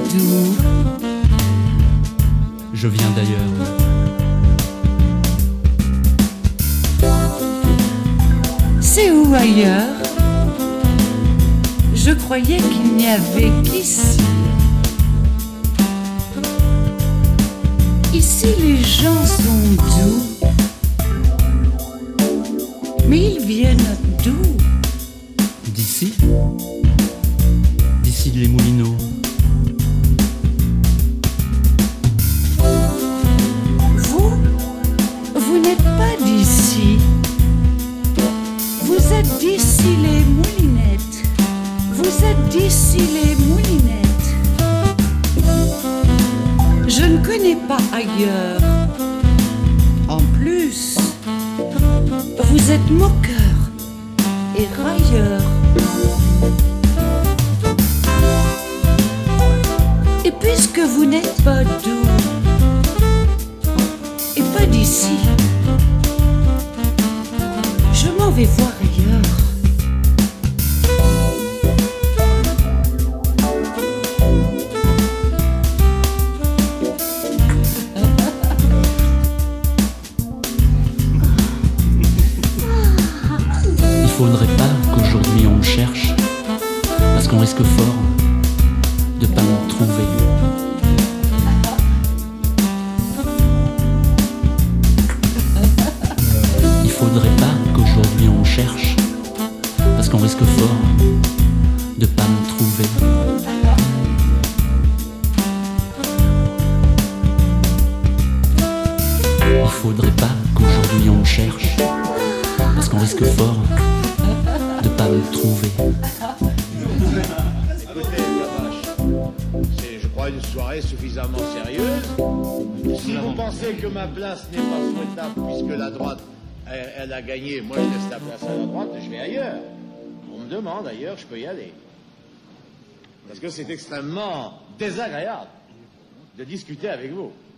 d'où? Je viens d'ailleurs. C'est où ailleurs? Je croyais qu'il n'y avait qu'ici. Ici les gens sont doux. Mais ils viennent d'où? D'ici? D'ici les Moulineaux. Vous n'êtes pas d'ici. Vous êtes d'ici les Moulinettes. Vous êtes d'ici les Moulinettes. Je ne connais pas ailleurs. En plus, vous êtes moqueur et railleur. Et puisque vous n'êtes pas d'où et pas d'ici, je m'en vais voir ailleurs. Il faudrait pas qu'aujourd'hui on me cherche, parce qu'on risque fort de pas me trouver. Il faudrait pas qu'aujourd'hui on me cherche, parce qu'on risque fort de pas me trouver. Il faudrait pas qu'aujourd'hui on me cherche, parce qu'on risque fort de pas me trouver. Écoutez, Gamache, c'est, je crois, une soirée suffisamment sérieuse. Si vous pensez que ma place n'est pas souhaitable puisque la droite, elle a gagné, moi je laisse la place à la droite et je vais ailleurs. On me demande ailleurs, je peux y aller. Parce que c'est extrêmement désagréable de discuter avec vous.